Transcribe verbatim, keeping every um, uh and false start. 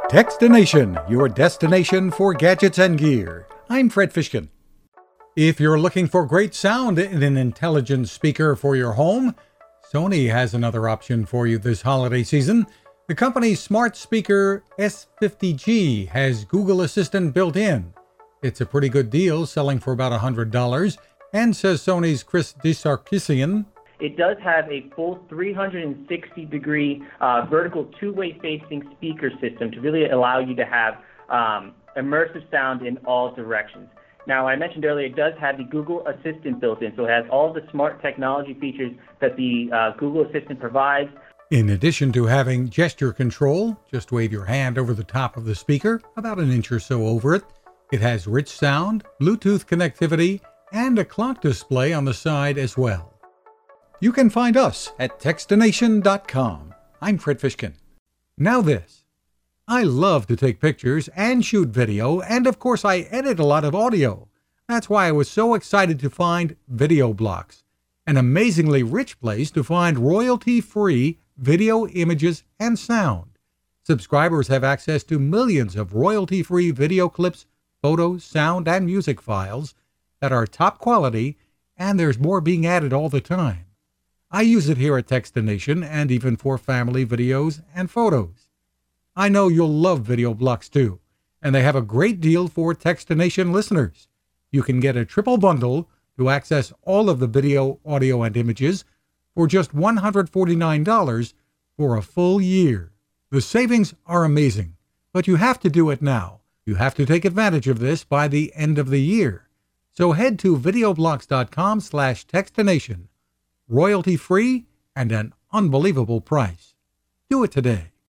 Techstination, your destination for gadgets and gear. I'm Fred Fishkin. If you're looking for great sound in an intelligent speaker for your home, Sony has another option for you this holiday season. The company's smart speaker S fifty G has Google Assistant built in. It's a pretty good deal, selling for about one hundred dollars, and says Sony's Chris DeSarkisian, it does have a full three hundred sixty degree uh, vertical two-way facing speaker system to really allow you to have um, immersive sound in all directions. Now, I mentioned earlier, it does have the Google Assistant built in, so it has all the smart technology features that the uh, Google Assistant provides. In addition to having gesture control, just wave your hand over the top of the speaker, about an inch or so over it. It has rich sound, Bluetooth connectivity, and a clock display on the side as well. You can find us at Techstination dot com. I'm Fred Fishkin. Now this. I love to take pictures and shoot video, and of course I edit a lot of audio. That's why I was so excited to find VideoBlocks, an amazingly rich place to find royalty-free video, images, and sound. Subscribers have access to millions of royalty-free video clips, photos, sound, and music files that are top quality, and there's more being added all the time. I use it here at Techstination and even for family videos and photos. I know you'll love VideoBlocks too, and they have a great deal for Techstination listeners. You can get a triple bundle to access all of the video, audio, and images for just one hundred forty-nine dollars for a full year. The savings are amazing, but you have to do it now. You have to take advantage of this by the end of the year. So head to videoblocks.com slash Techstination. Royalty-free and an unbelievable price. Do it today.